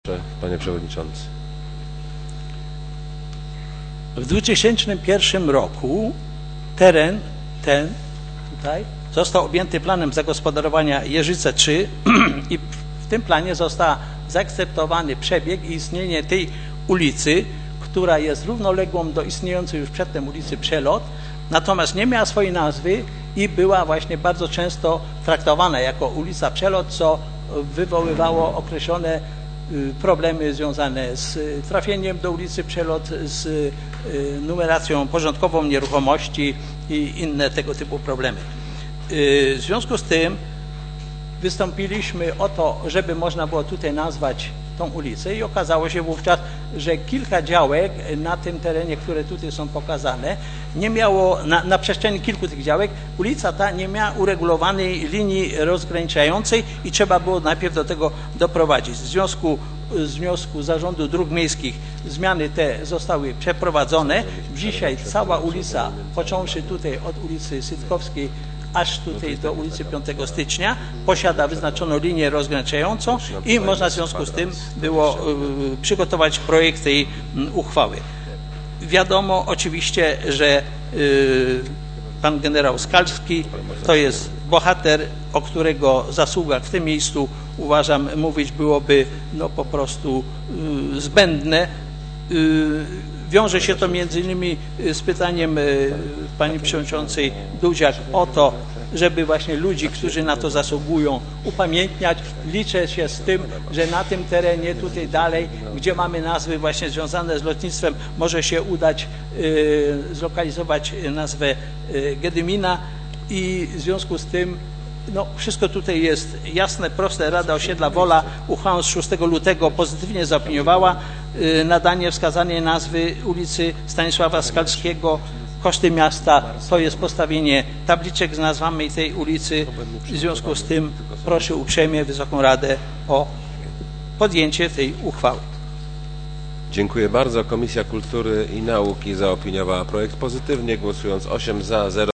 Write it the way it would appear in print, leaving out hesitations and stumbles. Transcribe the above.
Panie Przewodniczący. W 2001 roku teren ten tutaj został objęty planem zagospodarowania Jeżyce 3 i w tym planie został zaakceptowany przebieg i istnienie tej ulicy, która jest równoległą do istniejącej już przedtem ulicy Przelot, natomiast nie miała swojej nazwy i była właśnie bardzo często traktowana jako ulica Przelot, co wywoływało określone problemy związane z trafieniem do ulicy Przelot, z numeracją porządkową nieruchomości i inne tego typu problemy. W związku z tym wystąpiliśmy o to, żeby można było tutaj nazwać tą ulicę i okazało się wówczas, że kilka działek na tym terenie, które tutaj są pokazane, nie miało, na przestrzeni kilku tych działek, ulica ta nie miała uregulowanej linii rozgraniczającej i trzeba było najpierw do tego doprowadzić. W związku z wniosku Zarządu Dróg Miejskich zmiany te zostały przeprowadzone. Dzisiaj cała ulica, począwszy tutaj od ulicy Sytkowskiej, aż tutaj do ulicy 5 stycznia posiada wyznaczoną linię rozgraniczającą i można w związku z tym było przygotować projekt tej uchwały. Wiadomo oczywiście, że pan generał Skalski to jest bohater, o którego zasługach w tym miejscu, uważam, mówić byłoby no po prostu zbędne. Wiąże się to między innymi z pytaniem pani przewodniczącej Dudziak o to, żeby właśnie ludzi, którzy na to zasługują, upamiętniać. Liczę się z tym, że na tym terenie tutaj dalej, gdzie mamy nazwy właśnie związane z lotnictwem, może się udać zlokalizować nazwę Gedymina i w związku z tym no, wszystko tutaj jest jasne, proste. Rada Osiedla Wola uchwałą z 6 lutego pozytywnie zaopiniowała nadanie wskazanej nazwy ulicy Stanisława Skalskiego. Koszty miasta to jest postawienie tabliczek z nazwami tej ulicy. W związku z tym proszę uprzejmie Wysoką Radę o podjęcie tej uchwały. Dziękuję bardzo. Komisja Kultury i Nauki zaopiniowała projekt pozytywnie, głosując 8 za, 0